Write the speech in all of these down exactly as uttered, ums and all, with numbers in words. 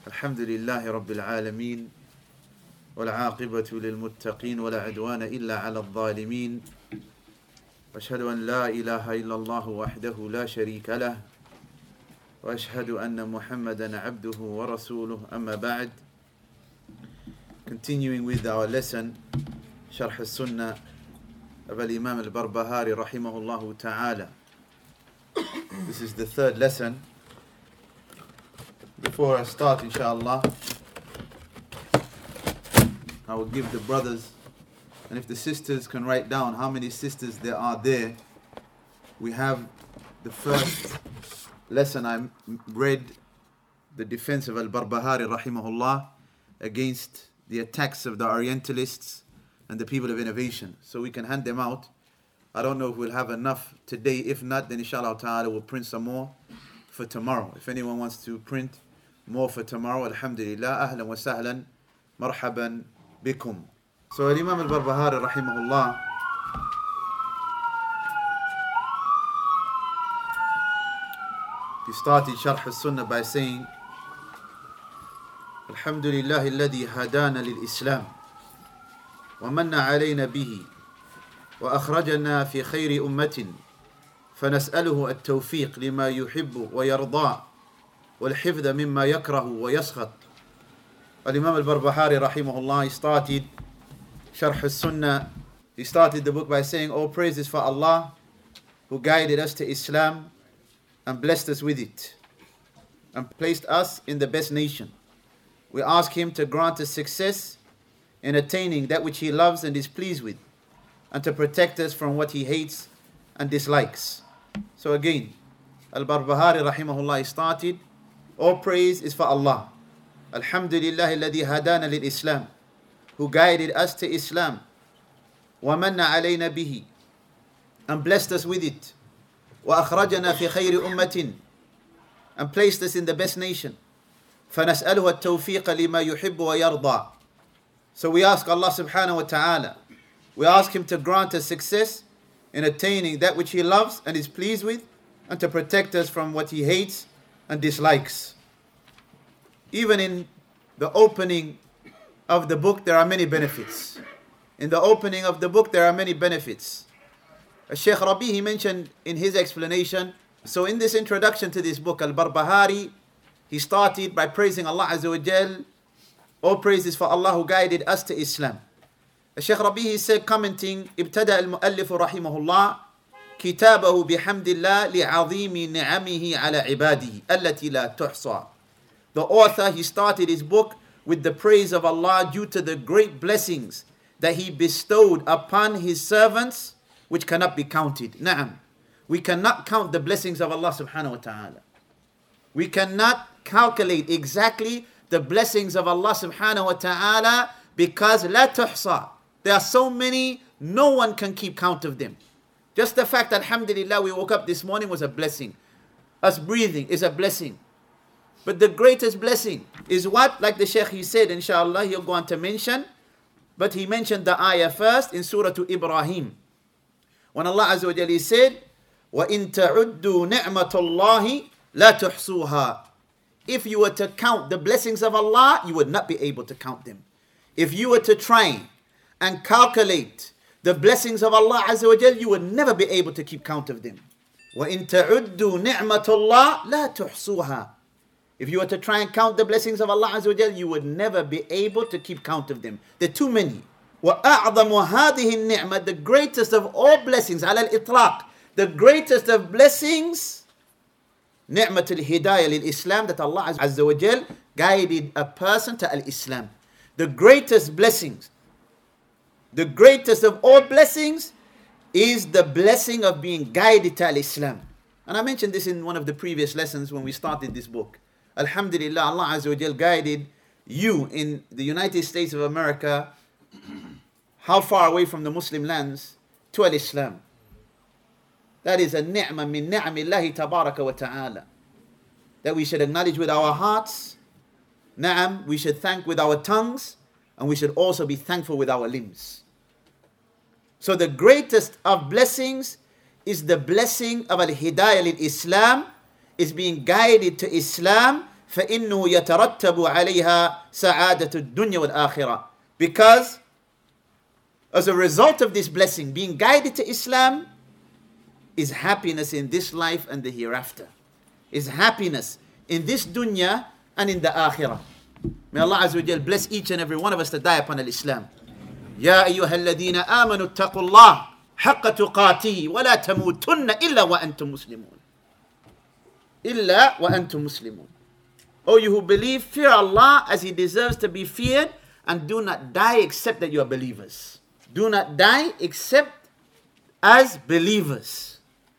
الحمد لله رب العالمين والعاقبة للمتقين ولا عدوان إلا على الظالمين وأشهد أن لا إله إلا الله وحده لا شريك له وأشهد أن محمدا عبده ورسوله أما بعد. Continuing with our lesson شرح السنة of Imam al-Barbahari rahimahullah ta'ala. This is the third lesson. Before I start, inshallah, I will give the brothers, and if the sisters can write down how many sisters there are there. We have the first lesson I read, the defense of al-Barbahari rahimahullah against the attacks of the Orientalists and the people of innovation. So we can hand them out. I don't know if we'll have enough today. If not, then inshallah ta'ala we'll print some more for tomorrow. If anyone wants to print more for tomorrow, alhamdulillah, ahlan wa sahlan, marhaban bikum. So Imam al-Barbahari rahimahullah he started Sharh al-Sunnah by saying, Alhamdulillah alladhi hadana lil-Islam wa manna alayna bihi wa akhrajana fi khayri ummatin فنسأله التوفيق لما يحب ويرضى والحفظ مما يكره ويسخط. Imam al-Barbahari rahimahullah, he started Sharh al-Sunnah. He started the book by saying, all praise is for Allah who guided us to Islam and blessed us with it and placed us in the best nation. We ask Him to grant us success in attaining that which He loves and is pleased with, and to protect us from what He hates and dislikes. So again, al-Barbahari rahimahullah, he started, all praise is for Allah. Alhamdulillah alladhi hadana lil Islam, who guided us to Islam. Wa manna alayna bihi, and blessed us with it. Wa akhrajana fi khayri ummatin, and placed us in the best nation. فنسأله التوفيق لما يحب ويرضى. So we ask Allah subhanahu wa ta'ala, we ask Him to grant us success in attaining that which He loves and is pleased with, and to protect us from what He hates and dislikes. Even in the opening of the book, there are many benefits. In the opening of the book, there are many benefits. Shaykh Rabi, he mentioned in his explanation, so in this introduction to this book, Al-Barbahari, he started by praising Allah Azza wa Jal. All praises for Allah who guided us to Islam. Shaykh Rabi, he said, commenting, ابتدأ المؤلف رحمه الله كتابه بحمد الله لعظيم نعمه على عباده التي لا تحصى. The author, he started his book with the praise of Allah due to the great blessings that He bestowed upon His servants, which cannot be counted. Naam. We cannot count the blessings of Allah subhanahu wa ta'ala. We cannot calculate exactly the blessings of Allah subhanahu wa ta'ala because la tuhsa. There are so many, no one can keep count of them. Just the fact, alhamdulillah, we woke up this morning was a blessing. Us breathing is a blessing. But the greatest blessing is what? Like the Shaykh, he said, inshallah, he'll go on to mention. But he mentioned the ayah first in Surah Ibrahim. When Allah Azza wa Jalla said, وَإِن تَعُدُّوا نِعْمَةَ اللَّهِ لَا تُحْصُوهَا. If you were to count the blessings of Allah, you would not be able to count them. If you were to try and calculate the blessings of Allah Azza wa Jalla, you would never be able to keep count of them. وَإِن تَعُدُّوا نِعْمَةَ اللَّهِ لَا تُحْصُوهَا. If you were to try and count the blessings of Allah Azza wa Jalla, you would never be able to keep count of them. There are too many. وَأَعْظَمُ هَذِهِ النِّعْمَةِ. The greatest of all blessings, على الإطلاق, the greatest of blessings, نِعْمَةُ الْهِدَايَةِ لِلْإِسْلام, that Allah Azza wa Jalla guided a person to al-Islam. The greatest blessings, the greatest of all blessings is the blessing of being guided to al-Islam. And I mentioned this in one of the previous lessons when we started this book. Alhamdulillah, Allah Azza wa Jal guided you in the United States of America, how far away from the Muslim lands, to al-Islam. That is a ni'mah min ni'amillahi tabaraka wa ta'ala, that we should acknowledge with our hearts. Na'am, we should thank with our tongues, and we should also be thankful with our limbs. So the greatest of blessings is the blessing of al-hidayah lil-Islam, is being guided to Islam فإنه يترتب عليها سعادة الدنيا والآخرة. Because as a result of this blessing, being guided to Islam is happiness in this life and the hereafter. Is happiness in this dunya and in the akhirah. May Allah Azza wa Jal bless each and every one of us to die upon al-Islam. يا أيها الذين آمنوا اتقوا الله حق تقاته ولا تموتن إلا وأنتم مسلمون. إلا وأنتم مسلمون. O you who believe, fear Allah as He deserves to be feared, and do not die except that you are believers. Do not die except as believers.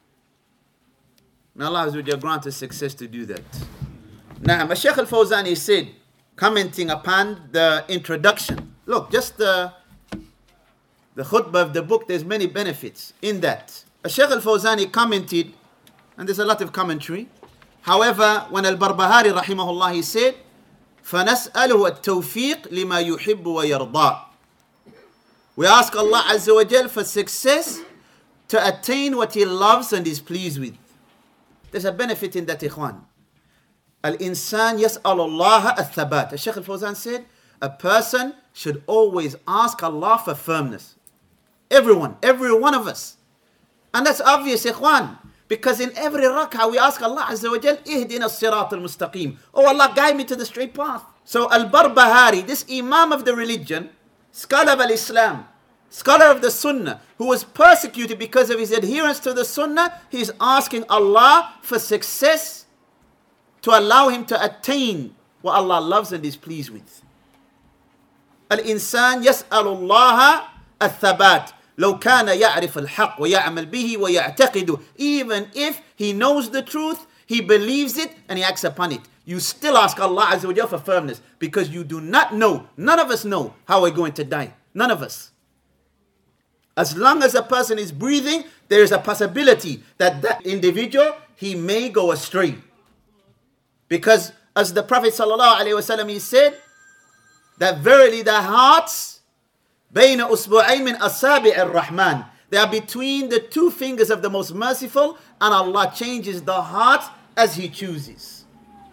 May Allah Azza wa Jal grant us success to do that. Now, Shaykh al-Fawzani said, commenting upon the introduction, look, just the, the khutbah of the book, there's many benefits in that. Shaykh al-Fawzani commented, and there's a lot of commentary. However, when al-Barbahari rahimahullah, he said, فَنَسْأَلُهُ التَّوْفِيقِ لِمَا يُحِبُّ وَيَرْضَى. We ask Allah Azza wa Jal for success to attain what He loves and is pleased with. There's a benefit in that, ikhwan. Al-insan yas'alullah al-thabat. Shaykh al-Fawzan said, a person should always ask Allah for firmness. Everyone, every one of us. And that's obvious, ikhwan. Because in every rak'ah we ask Allah Azza wa Jal, ihdina as-sirat al-mustaqim. Oh Allah, guide me to the straight path. So Al-Barbahari, this Imam of the religion, scholar of al-Islam, scholar of the Sunnah, who was persecuted because of his adherence to the Sunnah, he's asking Allah for success to allow him to attain what Allah loves and is pleased with. Al-insan yas'alullaha al-thabat. لو كان يعرف الحق ويعمل به ويعتقد. Even if he knows the truth, he believes it and he acts upon it, you still ask Allah Azza wa Jalla for firmness, because you do not know, none of us know how we're going to die. None of us. As long as a person is breathing, there is a possibility that that individual, he may go astray. Because as the Prophet sallallahu alaihi wasallam, he said that verily the hearts بين أسبوعين من أصابع الرحمن, they are between the two fingers of the most merciful, and Allah changes the heart as He chooses.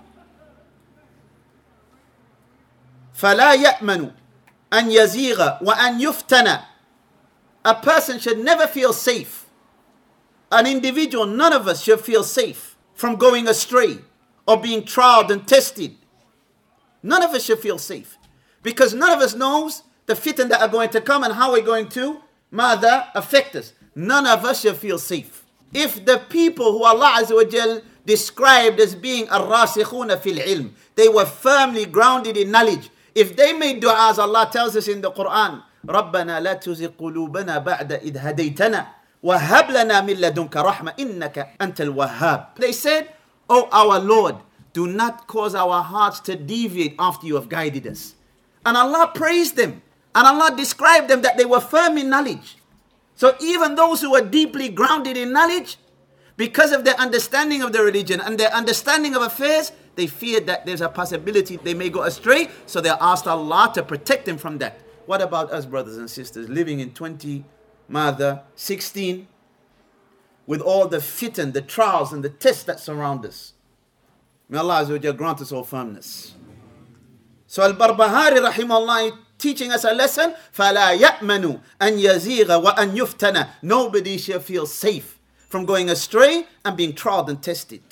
فلا يأمن أن يزيغ وأن يفتن. A person should never feel safe. An individual, none of us should feel safe from going astray or being tried and tested. None of us should feel safe, because none of us knows the fitan that are going to come and how we're going to mother affect us. None of us should feel safe. If the people who Allah Azza wa Jal described as being ar-rasikhuna fil ilm, they were firmly grounded in knowledge. If they made du'as, Allah tells us in the Quran, رَبَّنَا لَا تُزِغْ قُلُوبَنَا بَعْدَ إِذْ هَدَيْتَنَا وَهَبْ لَنَا مِن لَدُنْكَ رَحْمَةً إِنَّكَ أَنْتَ الْوَهَّابُ. They said, "O our Lord, do not cause our hearts to deviate after you have guided us." And Allah praised them. And Allah described them that they were firm in knowledge. So even those who were deeply grounded in knowledge, because of their understanding of the religion and their understanding of affairs, they feared that there's a possibility they may go astray. So they asked Allah to protect them from that. What about us, brothers and sisters, living in twenty, mother, sixteen, with all the fitan, the trials and the tests that surround us? May Allah Azza wa Jalla grant us all firmness. So Al-Barbahari rahimahullah teaching us a lesson, فَلَا يَأْمَنُ أَنْ يَزِيغَ وَأَنْ يُفْتَنَ. Nobody shall feel safe from going astray and being tried and tested.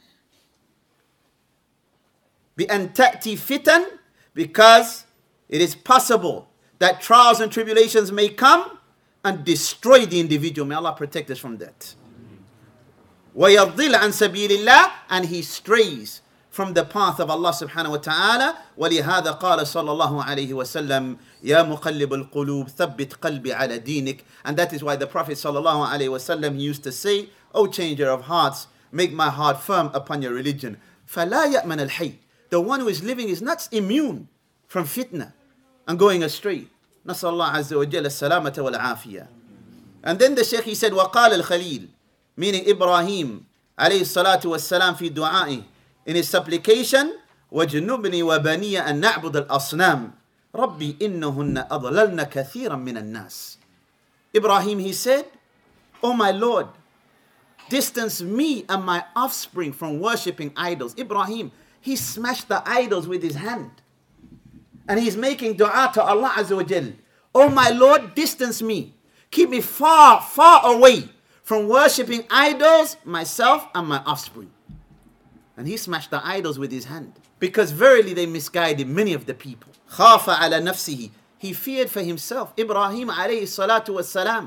بِأَنْ تَأْتِي فِتَنْ. Because it is possible that trials and tribulations may come and destroy the individual. May Allah protect us from that. وَيَضِّلْ عَنْ سَبِيلِ اللَّهِ. And he strays from the path of Allah subhanahu wa ta'ala. وَلِهَذَا قَالَ صَلَّى اللَّهُ عَلَيْهِ وَسَلَّمْ يَا مُقَلِّبَ الْقُلُوبِ ثَبِّتْ قَلْبِي عَلَى دِينِكَ. And that is why the Prophet sallallahu alaihi wasallam used to say, "O changer of hearts, make my heart firm upon your religion." فَلَا يَأْمَنَ الْحَيِّ. The one who is living is not immune from fitna and going astray. نسأل الله عز وجل السلامة والعافية. And then the Shaykh, he said, وَقَالَ الْخَلِيلِ, meaning Ibrahim alayhi salatu wassalam fi du'a'i, in his supplication, وَجْنُبْنِي وَبَنِيَ أَن نَعْبُدَ الْأَصْنَامِ رَبِّي إِنَّهُنَّ أَضْلَلْنَ كَثِيرًا مِنَ النَّاسِ. Ibrahim, he said, "O my Lord, distance me and my offspring from worshipping idols." Ibrahim, he smashed the idols with his hand. And he's making dua to Allah Azza wa Jal. Oh my Lord, distance me. Keep me far, far away from worshipping idols, myself and my offspring. And he smashed the idols with his hand. Because verily they misguided many of the people. Khafa ala nafsihi. He feared for himself. Ibrahim alayhi salatu wassalam.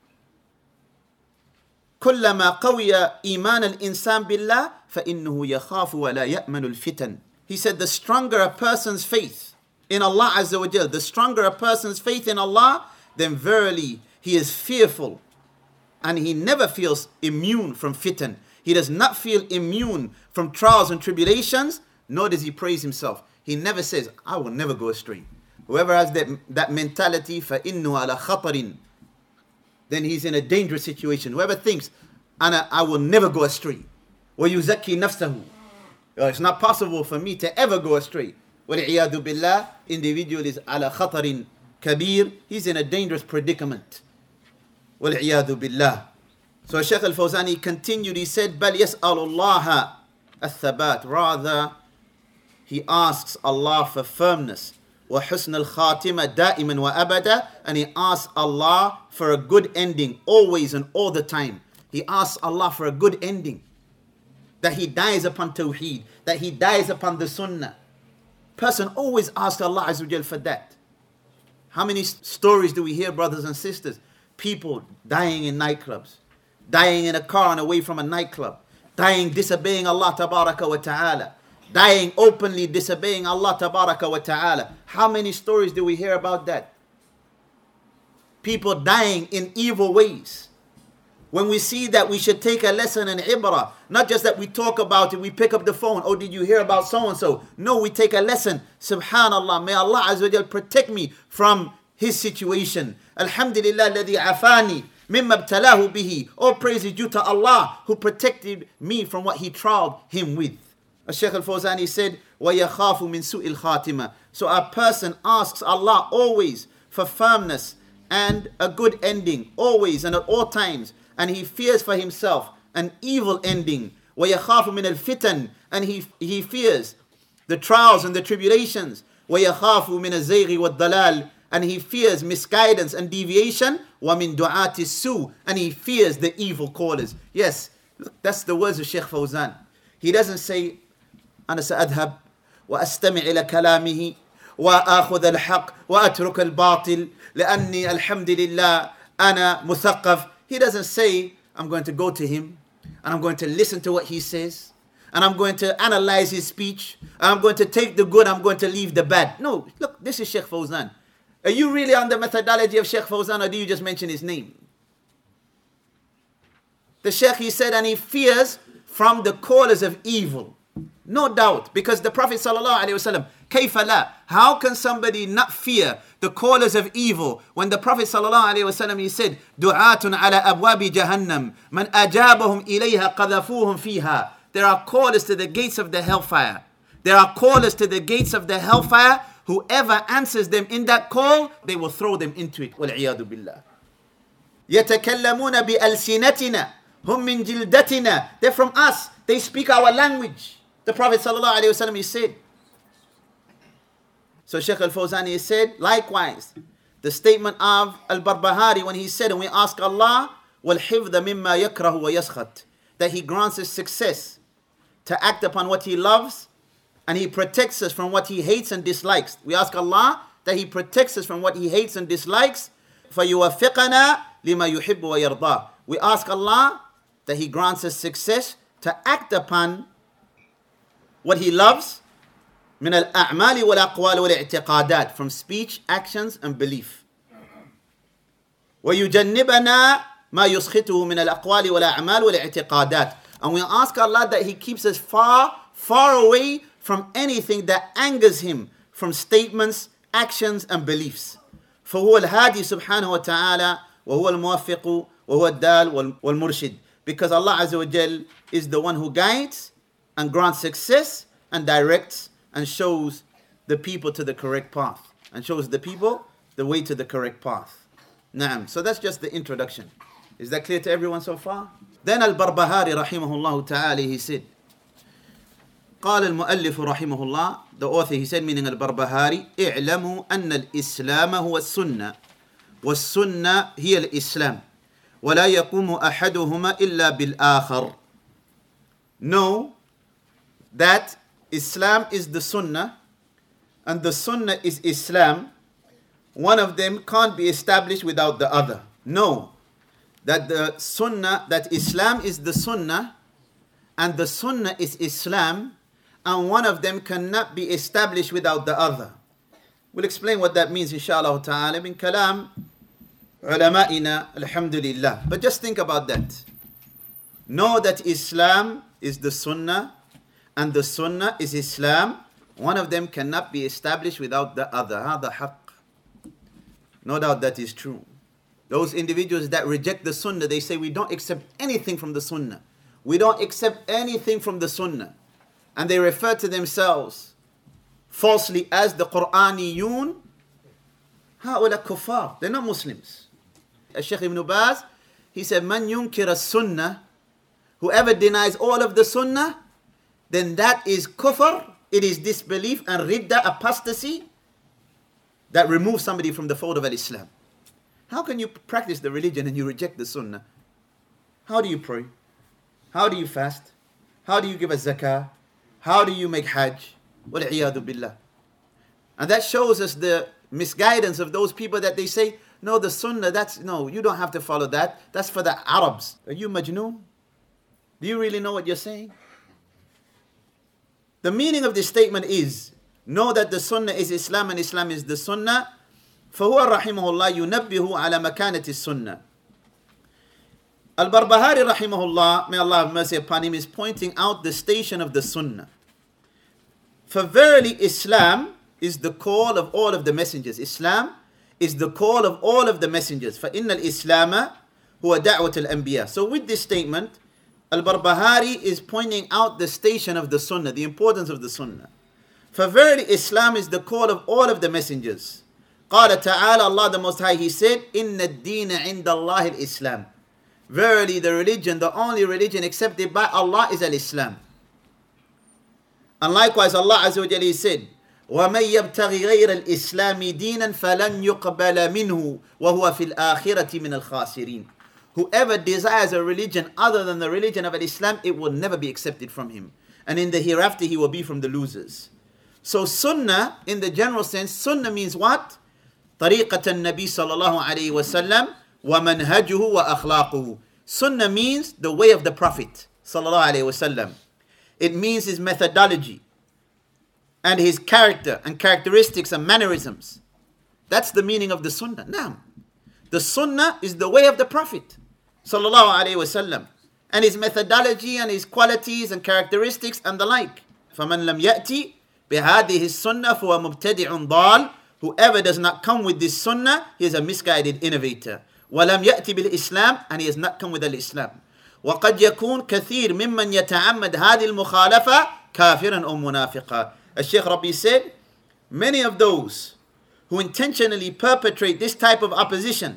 كلما قوي إيمان الإنسان بالله فإنه يخاف ولا يأمن الفتن. He said the stronger a person's faith in Allah Azza wa Jal, the stronger a person's faith in Allah, then verily he is fearful and he never feels immune from fitan. He does not feel immune from trials and tribulations, nor does he praise himself. He never says, I will never go astray. Whoever has that, that mentality, فَإِنُّهُ عَلَى خَطَرٍ, then he's in a dangerous situation. Whoever thinks, Ana, I will never go astray. وَيُزَكِّي نَفْسَهُ, it's not possible for me to ever go astray. وَالْعِيَاذُ بِاللَّهِ, individual is عَلَى خَطَرٍ كَبِيرٍ, he's in a dangerous predicament. وَالْعِيَاذُ بِاللَّهِ. So Shaykh al-Fawzani continued, he said, بَلْ يَسْأَلُ اللَّهَ الثَّبَاتِ, rather he asks Allah for firmness. وَحُسْنَ الْخَاتِمَةِ دَائِمًا وَأَبَدًا, and he asks Allah for a good ending, always and all the time. He asks Allah for a good ending. That he dies upon Tawheed, that he dies upon the Sunnah. Person always asks Allah Azza wa Jal for that. How many stories do we hear, brothers and sisters? People dying in nightclubs, dying in a car and away from a nightclub, dying disobeying Allah Tabaraka wa Ta'ala, dying openly disobeying Allah Tabaraka wa Ta'ala. How many stories do we hear about that? People dying in evil ways. When we see that, we should take a lesson in ibrah. Not just that we talk about it, we pick up the phone. Oh, did you hear about so-and-so? No, we take a lesson. Subhanallah, may Allah Azza wa Jal protect me from his situation. Alhamdulillah alladhi afani mimma ibtalahu bihi. All praise is due to Allah who protected me from what he trialed him with. As Shaykh al-Fawzani said, وَيَخَافُ مِنْ سُوءِ الْخَاتِمَةِ. So a person asks Allah always for firmness and a good ending, always and at all times. And he fears for himself an evil ending. وَيَخَافُ مِنَ الْفِتَنِ, and he, he fears the trials and the tribulations. وَيَخَافُ مِنَ الزَّيْغِ وَالضَّلَالِ, and he fears misguidance and deviation. وَمِنْ دُعَاتِ السُّوءِ, and he fears the evil callers. Yes, look, that's the words of Shaykh Fawzan. He doesn't say, أنا سأذهب وأستمع إلى كلامه وأخذ الحق وأترك الباطل لأني الحمد لله أنا مثقف. He doesn't say, I'm going to go to him and I'm going to listen to what he says and I'm going to analyze his speech and I'm going to take the good, I'm going to leave the bad. No, look, this is Shaykh Fawzan. Are you really on the methodology of Shaykh Fawzan, or do you just mention his name? The Shaykh, he said, and he fears from the callers of evil. No doubt, because the Prophet sallallahu alaihi wasallam, كيف لا? How can somebody not fear the callers of evil when the Prophet sallallahu alaihi wasallam, he said, دعاة على أبواب جهنم من أجابهم إليها قذفوهم فيها. There are callers to the gates of the hellfire. There are callers to the gates of the hellfire. Whoever answers them in that call, they will throw them into it. والعياذ بالله. يتكلمون بألسنتنا هم من جلدتنا. They're from us. They speak our language. The Prophet sallallahu alaihi wasallam, he said. So Shaykh al-Fawzani said, likewise, the statement of al-Barbahari when he said, and we ask Allah, وَالْحِفْظَ مِمَّا يَكْرَهُ وَيَسْخَطْ, that he grants us success to act upon what he loves, and he protects us from what he hates and dislikes. We ask Allah that he protects us from what he hates and dislikes. فَيُوَفِّقَنَا لِمَا يُحِبُّ وَيَرْضَى. We ask Allah that he grants us success to act upon what he loves, من الأعمال والأقوال والاعتقادات, from speech, actions and belief. ويجنبنا ما يسخطه من الأقوال والأعمال والاعتقادات. And we ask Allah that he keeps us far, far away from anything that angers him, from statements, actions and beliefs. فهو الهادي سبحانه وتعالى وهو الموفق وهو الدال والمرشد. Because Allah Azza wa Jal is the one who guides and grants success and directs and shows the people to the correct path. And shows the people the way to the correct path. Naam. So that's just the introduction. Is that clear to everyone so far? Then Al-Barbahari rahimahullah ta'ala, he said, قال المؤلف رحمه الله, the author, he said, meaning al-Barbahari, اعلموا أن الإسلام هو السنة والسنة هي الإسلام ولا يقوم أحدهما إلا بالآخر. Know that Islam is the sunnah and the sunnah is Islam. One of them can't be established without the other. Know that the sunnah, that Islam is the sunnah and the sunnah is Islam, and one of them cannot be established without the other. We'll explain what that means inshallah ta'ala min kalam ulama'ina, alhamdulillah. But just think about that. Know that Islam is the sunnah and the sunnah is Islam. One of them cannot be established without the other. هذا حق. No doubt that is true. Those individuals that reject the sunnah, they say we don't accept anything from the sunnah. We don't accept anything from the sunnah. And they refer to themselves falsely as the Qur'aniyun. هؤلاء كفار. They're not Muslims. Shaykh Ibn Baz, he said, Man yunkir as-sunnah, whoever denies all of the sunnah, then that is kufr, it is disbelief and ridda, apostasy, that removes somebody from the fold of al-Islam. How can you practice the religion and you reject the sunnah? How do you pray? How do you fast? How do you give a zakah? How do you make hajj? Wal-'iyadu billah. And that shows us the misguidance of those people that they say, no, the sunnah, that's, no, you don't have to follow that. That's for the Arabs. Are you majnoon? Do you really know what you're saying? The meaning of this statement is, know that the sunnah is Islam and Islam is the sunnah. فهو رحمه الله ينبه على مكانة السنة. Al-Barbahari rahimahullah, may Allah have mercy upon him, is pointing out the station of the sunnah. For verily Islam is the call of all of the messengers. Islam is the call of all of the messengers. فَإِنَّ الْإِسْلَامَ هُوَ دَعْوَةُ الْأَنْبِيَاءِ. So with this statement, Al-Barbahari is pointing out the station of the sunnah, the importance of the sunnah. For verily Islam is the call of all of the messengers. قال تعالى, Allah the Most High, He said, إِنَّ الدِّينَ عِنْدَ اللَّهِ الْإِسْلَامِ. Verily the religion, the only religion accepted by Allah is al-Islam. And likewise Allah Azza wa Jalla said, وَمَنْ يَبْتَغِ غَيْرَ الْإِسْلَامِ دِينًا فَلَنْ يُقْبَلَ مِنْهُ وَهُوَ فِي الْآخِرَةِ مِنَ الْخَاسِرِينَ. Whoever desires a religion other than the religion of Islam, it will never be accepted from him. And in the hereafter, he will be from the losers. So sunnah, in the general sense, sunnah means what? طريقة النبي صلى الله عليه وسلم ومنهجه وأخلاقه. Sunnah means the way of the Prophet صلى الله عليه وسلم. It means his methodology and his character and characteristics and mannerisms. That's the meaning of the sunnah. Now, the sunnah is the way of the Prophet صلى الله عليه وسلم, and his methodology and his qualities and characteristics and the like. فمن لم يأتي بهذه السنة فهو مبتدع ضال. Whoever does not come with this sunnah, he is a misguided innovator. وَلَمْ يَأْتِ بِالْإِسْلَامِ, and he has not come with al-Islam. وَقَدْ يَكُونْ كَثِير مِمَّنْ يَتَعَمَّدْ هَذِي الْمُخَالَفَةِ كَافِرًا أَوْ مُنَافِقًا. As Shaykh Rabi said, many of those who intentionally perpetrate this type of opposition,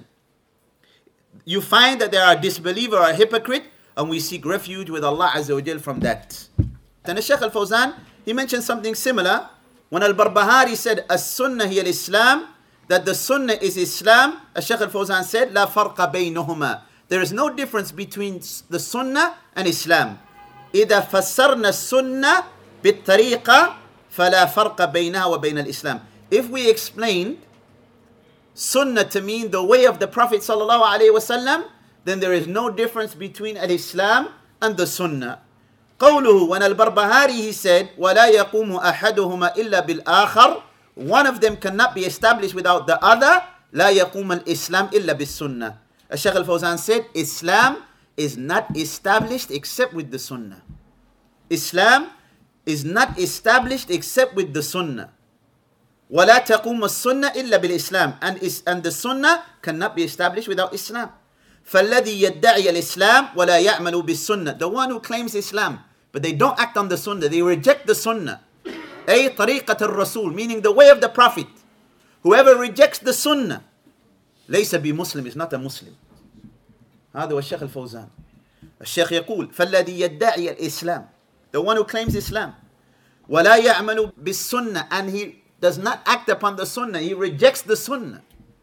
you find that they are a disbeliever or a hypocrite, and we seek refuge with Allah Azza wa Jal from that. Then Shaykh Al-Fawzan, he mentioned something similar when Al-Barbahari said, As-Sunnah hiya al-Islam, that the Sunnah is Islam. As Shaykh Al-Fawzan said, La farqa baynahuma. There is no difference between the Sunnah and Islam. إذا فسرنا السنة بالطريقة فلا فرق بينها وبين الإسلام. If we explain Sunnah to mean the way of the Prophet sallallahu alaihi wasallam, then there is no difference between al-Islam and the Sunnah. قوله, when Al-Barbahari, he said, وَلَا يَقُومُ أَحَدُهُمَا إِلَّا بِالْآخَرِ. One of them cannot be established without the other. لَا يَقُومُ الْإِسْلَامِ إِلَّا بِالسُّنَّةِ. As Shaykh Al-Fawzan said, Islam is not established except with the Sunnah. Islam is not established except with the Sunnah. وَلَا تَقُومُ السُّنَّةِ إِلَّا بِالْإِسْلَامِ. And, is, and the Sunnah cannot be established without Islam. فَالَّذِي يَدَّعِيَ الْإِسْلَامِ وَلَا يَعْمَلُ بِالسُّنَّةِ. The one who claims Islam, but they don't act on the Sunnah, they reject the Sunnah. أي طريقة الرسول, meaning the way of the Prophet. Whoever rejects the Sunnah, ليس بمسلم, is not a Muslim. هذا هو الشيخ الفوزان. الشيخ يقول فالذي يدعي الإسلام, the one who claims Islam, وَلَا يَعْمَلُ بِالسُّنَّةِ, and he does not act upon the sunnah, he rejects the sunnah.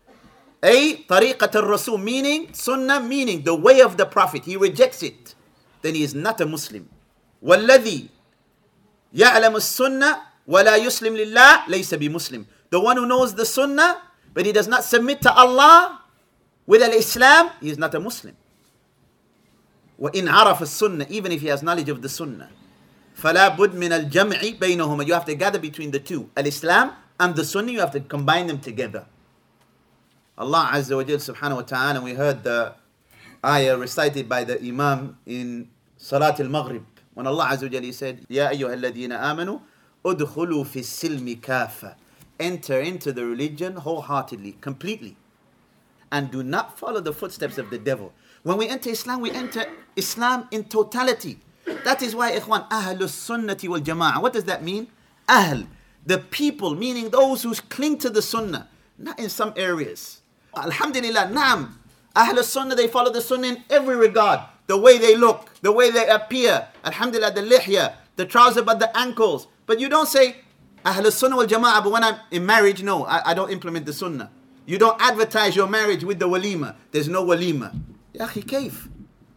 أي طريقة الرسول, meaning sunnah, meaning the way of the Prophet, he rejects it, then he is not a Muslim. وَالَّذِي يَعْلَمُ السُّنَّةِ وَلَا يُسْلِمْ لِلَّهِ لَيْسَ بِمُسْلِمٍ. The one who knows the sunnah, but he does not submit to Allah with al-Islam, he is not a Muslim. وَإِنْ عَرَفَ السُّنَّةِ, even if he has knowledge of the sunnah. فَلَا بُدْ مِنَ الْجَمْعِ بَيْنَهُمَا, you have to gather between the two, al-Islam and the sunnah, you have to combine them together. Allah Azza wa Jal subhanahu wa ta'ala, we heard the ayah recited by the Imam in Salat al-Maghrib, when Allah Azza wa Jal said, يَا أَيُّهَا الَّذِينَ آمَنُوا أُدْخُلُوا فِي السِّلْمِ كَافَةً, enter into the religion wholeheartedly, completely, and do not follow the footsteps of the devil. When we enter Islam, we enter Islam in totality. That is why, ikhwan, Ahlus Sunnati wal Jama'ah. What does that mean? Ahl, the people, meaning those who cling to the Sunnah, not in some areas. Alhamdulillah, Naam. Ahlus Sunnah, they follow the Sunnah in every regard. The way they look, the way they appear. Alhamdulillah, the lihya, the trouser but the ankles. But you don't say, Ahlus Sunnah wal Jama'ah, but when I'm in marriage, no, I, I don't implement the Sunnah. You don't advertise your marriage with the walima. There's no walima. Ya akhi, kaif?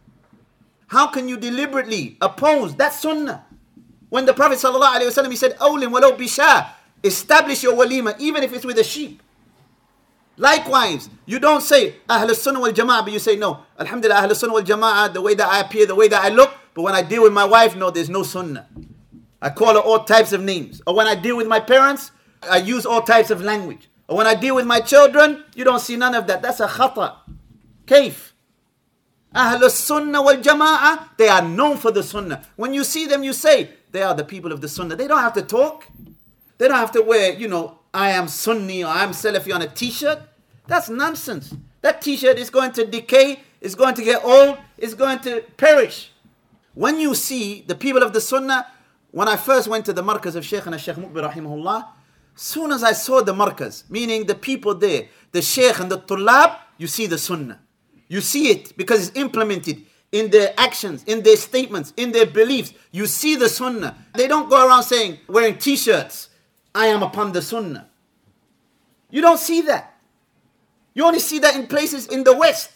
How can you deliberately oppose that sunnah? When the Prophet sallallahu alaihi wasallam, he said, "Awlim walau bisha," establish your walima, even if it's with a sheep. Likewise, you don't say Ahlus Sunnah wal Jama'ah, but you say, no, Alhamdulillah, Ahlus Sunnah wal Jama'ah, the way that I appear, the way that I look, but when I deal with my wife, no, there's no sunnah. I call her all types of names. Or when I deal with my parents, I use all types of language. Or when I deal with my children, you don't see none of that. That's a khata. Kaif? Ahlus Sunnah wal Jama'ah, they are known for the Sunnah. When you see them, you say, they are the people of the Sunnah. They don't have to talk. They don't have to wear, you know, I am Sunni or I am Salafi on a t-shirt. That's nonsense. That t-shirt is going to decay, it's going to get old, it's going to perish. When you see the people of the Sunnah, when I first went to the markaz of Shaykhana Shaykh Muqbil rahimahullah, soon as I saw the markaz, meaning the people there, the Shaykh and the Tullab, you see the Sunnah. You see it because it's implemented in their actions, in their statements, in their beliefs. You see the Sunnah. They don't go around saying, wearing t-shirts, I am upon the Sunnah. You don't see that. You only see that in places in the West.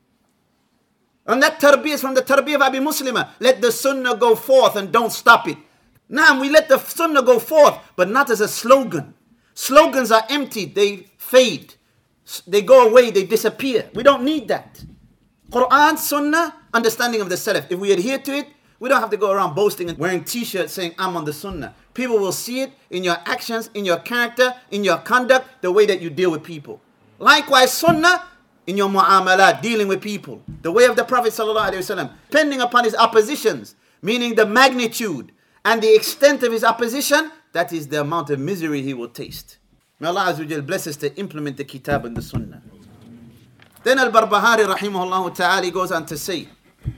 And that tarbiyah is from the tarbiyah of Abi Muslima. Let the Sunnah go forth and don't stop it. Now we let the Sunnah go forth, but not as a slogan. Slogans are empty, they fade. They go away, they disappear. We don't need that. Quran, Sunnah, understanding of the Salaf. If we adhere to it, we don't have to go around boasting and wearing t-shirts saying, I'm on the Sunnah. People will see it in your actions, in your character, in your conduct, the way that you deal with people. Likewise, Sunnah, in your mu'amalat, dealing with people. The way of the Prophet sallallahu alaihi wasallam, depending upon his oppositions, meaning the magnitude and the extent of his opposition, that is the amount of misery he will taste. May Allah Azza wa Jal bless us to implement the Kitab and the Sunnah. Then Al-Barbahari rahimahullah ta'ala goes on to say,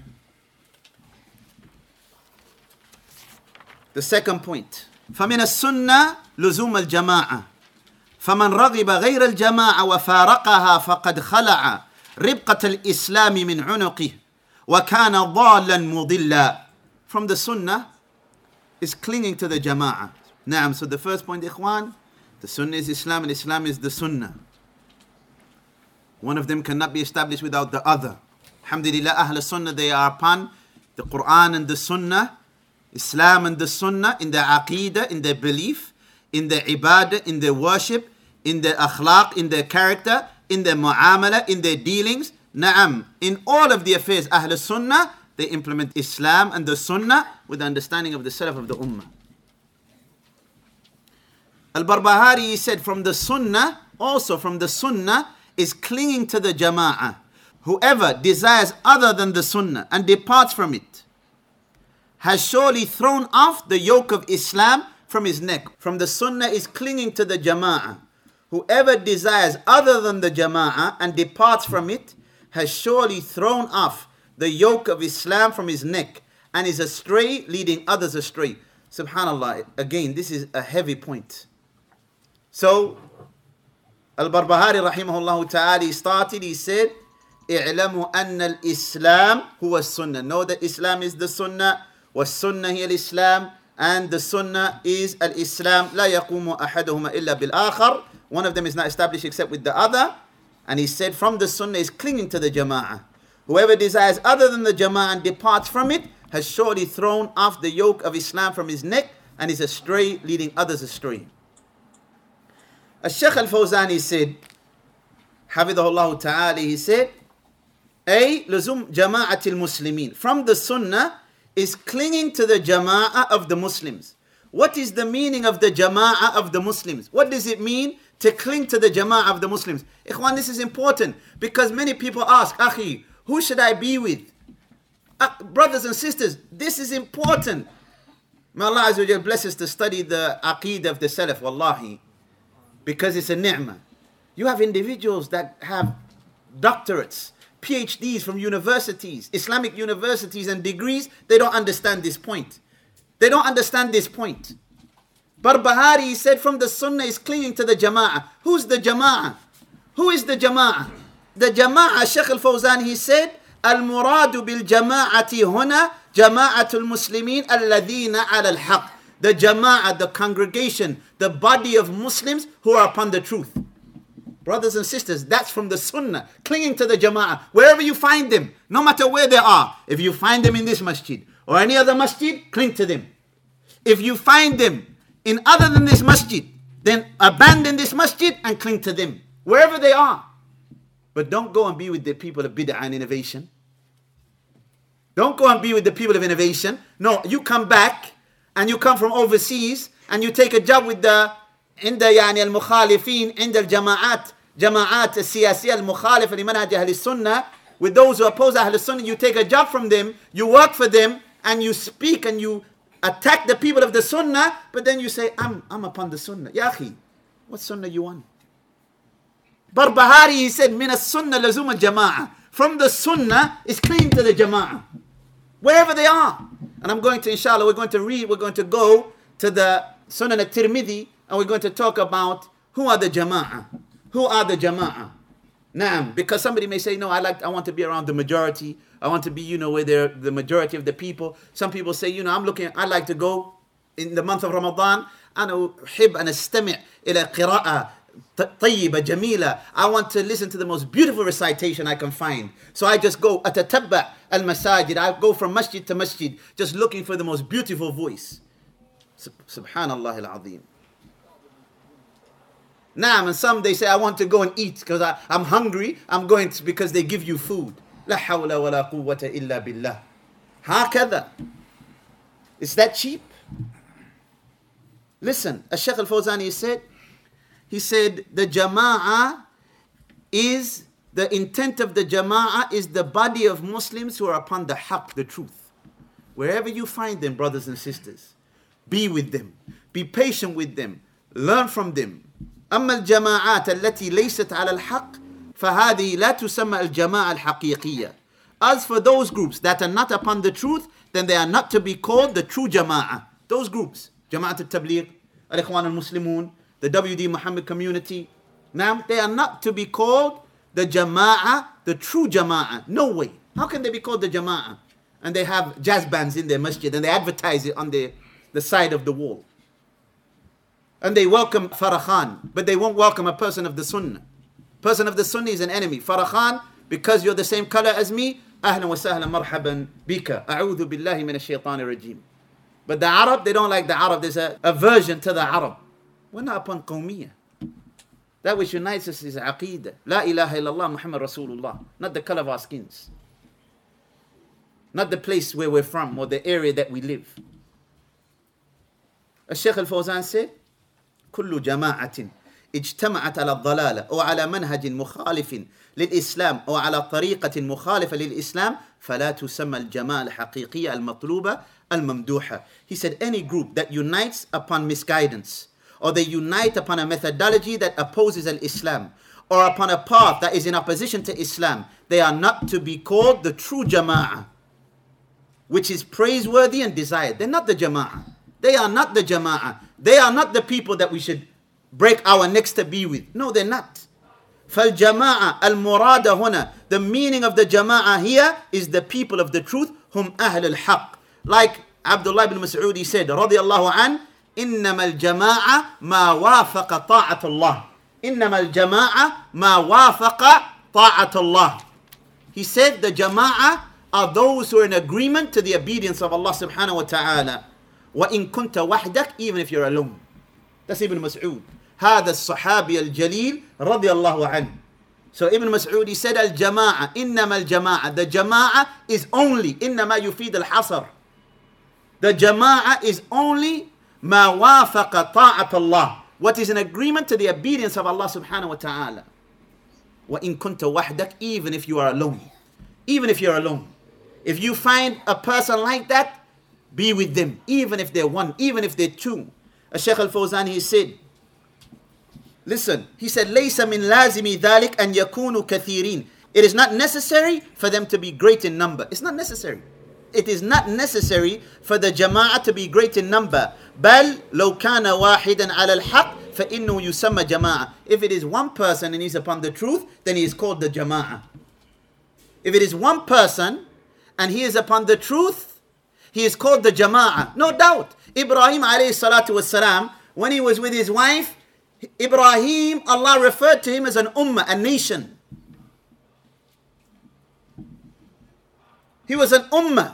the second point, فَمِنَ السُنَّةِ لُزُومَ الْجَمَاعَةِ فَمَنْ رَغِبَ غَيْرَ الْجَمَاعَةِ وَفَارَقَهَا فَقَدْ خَلَعَ رِبْقَةَ الْإِسْلَامِ مِنْ عُنُقِهِ وَكَانَ ضَالًا مُضِلًّا. From the Sunnah is clinging to the Jama'ah. Naam, so the first point, ikhwan, the Sunnah is Islam and Islam is the Sunnah. One of them cannot be established without the other. Alhamdulillah, Ahl Sunnah, they are upon the Quran and the Sunnah, Islam and the Sunnah, in their aqeedah, in their belief, in their ibadah, in their worship, in their akhlaq, in their character, in their mu'amala, in their dealings. Na'am, in all of the affairs, Ahl Sunnah, they implement Islam and the Sunnah with the understanding of the Salaf of the Ummah. Al-Barbahari said, from the Sunnah, also from the Sunnah, is clinging to the Jama'ah. Whoever desires other than the Sunnah and departs from it has surely thrown off the yoke of Islam from his neck. From the Sunnah is clinging to the Jama'ah. Whoever desires other than the Jama'ah and departs from it has surely thrown off the yoke of Islam from his neck and is astray, leading others astray. Subhanallah, again, this is a heavy point. So, Al-Barbahari rahimahullah ta'ala started, he said, اعلموا أن الإسلام هو السنة. Know that Islam is the Sunnah, والسنة هي الإسلام, and the sunnah is al-Islam. لا يقوم أحدهما إلا بالآخر. One of them is not established except with the other. And he said from the sunnah is clinging to the jama'ah. Whoever desires other than the jama'ah and departs from it has surely thrown off the yoke of Islam from his neck and is astray, leading others astray. Al-Shaykh Al-Fawzani said, Hafidhahullah Ta'ala, he said, أي لزوم جماعة المسلمين. From the sunnah is clinging to the jama'ah of the Muslims. What is the meaning of the jama'ah of the Muslims? What does it mean to cling to the jama'ah of the Muslims? Ikhwan, this is important because many people ask, Akhi, who should I be with? Uh, brothers and sisters, this is important. May Allah Azza wa Jal bless us to study the aqeedah of the Salaf, wallahi, because it's a ni'mah. You have individuals that have doctorates, P H Ds from universities, Islamic universities and degrees. They don't understand this point. They don't understand this point. Barbahari said from the sunnah is clinging to the jama'ah. Who's the jama'ah? Who is the jama'ah? The jama'ah, Shaykh Al-Fawzan, he said, Al-muradu bil-jama'ati huna jama'atul muslimin alladhina ala al-haq. The jama'ah, the congregation, the body of Muslims who are upon the truth. Brothers and sisters, that's from the sunnah, clinging to the jama'ah. Wherever you find them, no matter where they are, if you find them in this masjid or any other masjid, cling to them. If you find them in other than this masjid, then abandon this masjid and cling to them, wherever they are. But don't go and be with the people of bid'ah and innovation. Don't go and be with the people of innovation. No, you come back and you come from overseas and you take a job with the عند يعني المخالفين عند الجماعات جماعات السياسية المخالفة لمنهج أهل السنة. With those who oppose Ahl Sunnah, you take a job from them, you work for them, and you speak and you attack the people of the Sunnah, but then you say, I'm, I'm upon the Sunnah. Ya akhi, what Sunnah you want? Barbahari, he said, min as-Sunnah lazum al-Jama'ah. From the Sunnah is clinging to the Jama'ah, wherever they are. And I'm going to, inshallah, we're going to read, we're going to go to the Sunan al-Tirmidhi, and we're going to talk about who are the Jama'ah. Who are the Jama'ah? Naam, because somebody may say, no, I like, I want to be around the majority. I want to be, you know, where they're the majority of the people. Some people say, you know, I'm looking, I like to go in the month of Ramadan. أنا أحب أن أستمع إلى قراءة طيبة جميلة. I want to listen to the most beautiful recitation I can find. So I just go أتتبع المساجد. I go from masjid to masjid, just looking for the most beautiful voice. Subhanallah al-Azim. Naam, and some they say, I want to go and eat because I'm hungry. I'm going to, because they give you food. La hawla wa la quwwata illa billah. Hakada. Is that cheap? Listen, Al-Shaykh Al-Fawzani said, he said, the jama'ah is, the intent of the jama'ah is the body of Muslims who are upon the haqq, the truth. Wherever you find them, brothers and sisters, be with them. Be patient with them. Learn from them. أما الجماعات التي ليست على الحق فهذه لا تسمى الجماعة الحقيقية. As for those groups that are not upon the truth, then they are not to be called the true jama'ah. Those groups, Jama'at al-Tabligh, Al-Ikhwan al-Muslimun, the W D Muhammad community, now they are not to be called the jama'ah, the true jama'ah. No way. How can they be called the jama'ah? And they have jazz bands in their masjid and they advertise it on the, the side of the wall. And they welcome Farrakhan, but they won't welcome a person of the Sunnah. Person of the Sunnah is an enemy. Farrakhan, because you're the same color as me, ahlan wa sahlan marhaban bika. A'udhu billahi min ash-shaytan rajim. But the Arab, they don't like the Arab. There's a aversion to the Arab. We're not upon qawmiyah. That which unites us is aqeedah. La ilaha illallah Muhammad Rasulullah. Not the color of our skins. Not the place where we're from or the area that we live. Al-Shaykh Al-Fawzan said, كل جماعة اجتمعت على الضلالة أو على منهج مخالف للإسلام أو على طريقة مخالفة للإسلام فلا تسمى الجماعة الحقيقية المطلوبة الممدوحة. He said any group that unites upon misguidance or they unite upon a methodology that opposes al-Islam or upon a path that is in opposition to Islam, they are not to be called the true jama'ah, which is praiseworthy and desired. They're not the jama'ah. They are not the jama'ah. They are not the people that we should break our necks to be with. No, they're not. فَالْجَمَاعَةَ الْمُرَادَ هُنَا. The meaning of the jama'ah here is the people of the truth, hum ahl al-haq. Like Abdullah ibn Mas'ud, he said, radiyallahu an, إنما الجماعة ما وافق طاعة الله. إنما الجماعة ما وافق طاعة الله. He said the jama'ah are those who are in agreement to the obedience of Allah subhanahu wa ta'ala. وَإِن كُنْتَ وَحْدَكَ, even if you're alone. That's Ibn Mas'ud. هذا الصحابي الجليل رضي الله عنه. So Ibn Mas'ud, he said, al-jama'ah, إنما الجماعة. The jama'ah is only, إنما يفيد الحصر. The jama'ah is only ما وافق طاعة الله. What is in agreement to the obedience of Allah subhanahu wa ta'ala. وَإِن كُنْتَ وَحْدَكَ, even if you are alone. Even if you're alone. If you find a person like that, be with them. Even if they're one, even if they're two. As Shaykh al-Fawzan, he said, listen, he said, لَيْسَ مِنْ لَازِمِ ذَلِكَ أَنْ يَكُونُوا كَثِيرِينَ. It is not necessary for them to be great in number. It's not necessary. It is not necessary for the jama'ah to be great in number. بَلْ لَوْ كَانَ وَاحِدًا عَلَى الْحَقِّ فَإِنُّهُ يُسَمَّى جَمَاعَةً. If it is one person and he's upon the truth, then he is called the jama'ah. If it is one person and he is upon the truth, he is called the jama'ah. No doubt. Ibrahim alayhi salatu wassalam, when he was with his wife, Ibrahim, Allah referred to him as an ummah, a nation. He was an ummah.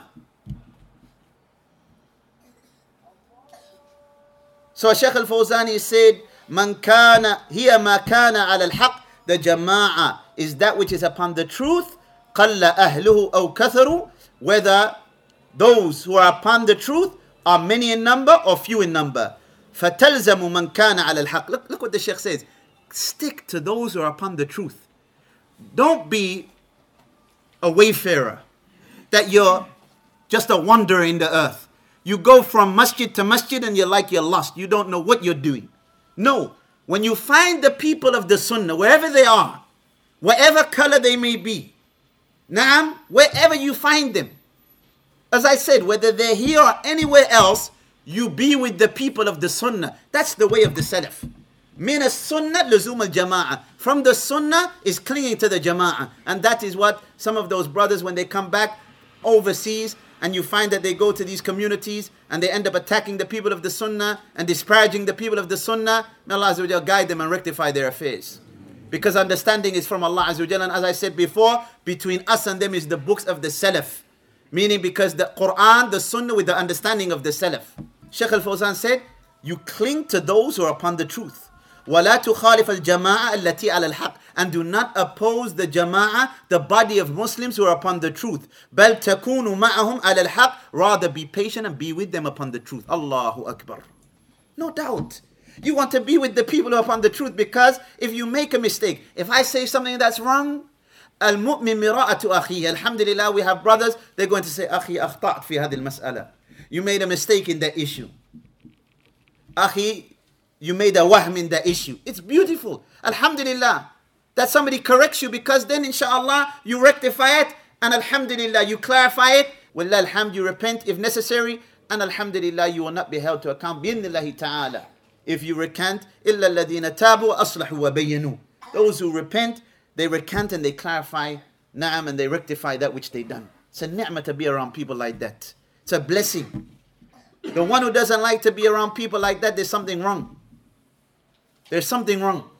So Shaykh al-Fawzani said, Man kana hiya ma kana ala al-haq. The jama'ah is that which is upon the truth. Qalla ahluhu aw katharu. Whether those who are upon the truth are many in number or few in number. فَتَلْزَمُ مَنْ كَانَ عَلَى الْحَقِّ. Look, look what the Shaykh says. Stick to those who are upon the truth. Don't be a wayfarer. That you're just a wanderer in the earth. You go from masjid to masjid and you're like you're lost. You don't know what you're doing. No. When you find the people of the sunnah, wherever they are, whatever color they may be, naam, wherever you find them, as I said, whether they're here or anywhere else, you be with the people of the sunnah. That's the way of the salaf. Min as-sunnah luzum al-jama'ah. From the sunnah is clinging to the jama'ah. And that is what some of those brothers, when they come back overseas, and you find that they go to these communities and they end up attacking the people of the sunnah and disparaging the people of the sunnah, may Allah Azza wa Jal guide them and rectify their affairs. Because understanding is from Allah Azza wa Jal. And as I said before, between us and them is the books of the salaf. Meaning because the Quran, the sunnah with the understanding of the salaf. Shaykh al-Fawzan said, you cling to those who are upon the truth. وَلَا تُخَالِفَ الْجَمَاعَةَ الَّتِي عَلَى الْحَقِّ. And do not oppose the jama'ah, the body of Muslims who are upon the truth. بَلْ تَكُونُوا مَعَهُمْ عَلَى الْحَقِّ. Rather be patient and be with them upon the truth. Allahu Akbar. No doubt. You want to be with the people who are upon the truth, because if you make a mistake, if I say something that's wrong, al-mu'min mira'atu akhihi. Alhamdulillah, we have brothers, they're going to say, Akhi, akhta'at fi hadhihi al-mas'ala. You made a mistake in that issue. Akhi, you made a wahm in the issue. It's beautiful. Alhamdulillah. That somebody corrects you, because then inshallah you rectify it, and alhamdulillah you clarify it. Wallah alhamd, you repent if necessary, and alhamdulillah you will not be held to account. Bi'idhnillahi ta'ala. If you recant, illa alladhina tabu aslahu wa bayyanu. Those who repent, they recant and they clarify, na'am, and they rectify that which they done. It's a ni'mah to be around people like that. It's a blessing. The one who doesn't like to be around people like that, there's something wrong. There's something wrong.